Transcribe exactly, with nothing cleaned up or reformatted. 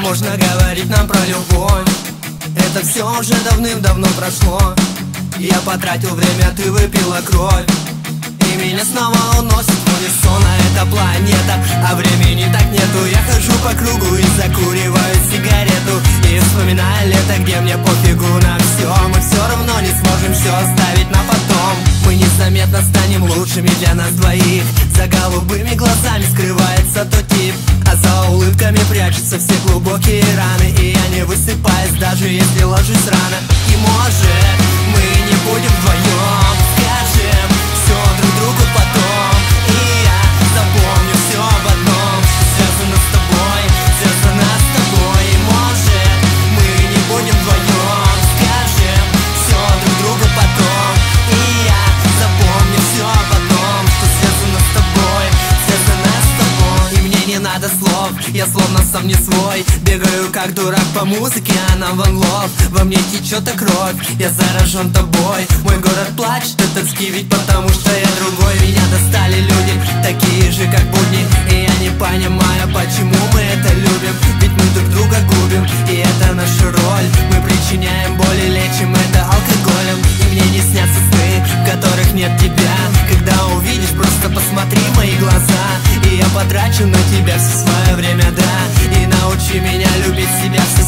можно говорить нам про любовь? Это все уже давным-давно прошло. Я потратил время, ты выпила кровь, и меня снова уносит в унисон. А это планета, а времени так нету. Я хожу по кругу и закуриваю сигарету, и вспоминаю лето, где мне пофигу на все. Мы все равно не сможем все оставить на потом. Мы незаметно станем лучшими для нас двоих. За голубыми глазами скрывается тот тип, а за улыбками прячутся все глубокие раны. И я не высыпаюсь, даже если ложусь рано. И может, мы не будем вдвоем, скажем все друг другу потом. И я запомню все об одном, что связано с тобой, связано с тобой. И может, мы не будем вдвоем, скажем все друг другу потом. И я запомню все об одном, что связано с тобой, связано с тобой. И мне не надо слов, я словно сам не свой. Бегаю как дурак по музыке, а нам ван лов. Во мне течет кровь, я заражен тобой. Мой город плачет от тоски, ведь потому что я другой. Меня достали люди, такие же как будни, и я не понимаю, почему мы это любим. Ведь мы друг друга губим, и это наша роль. Мы причиняем боль и лечим это алкоголем. И мне не снятся сны, в которых нет тебя. Когда увидишь, просто посмотри в мои глаза, и я потрачу на тебя все свое время, да. И научи меня любить себя все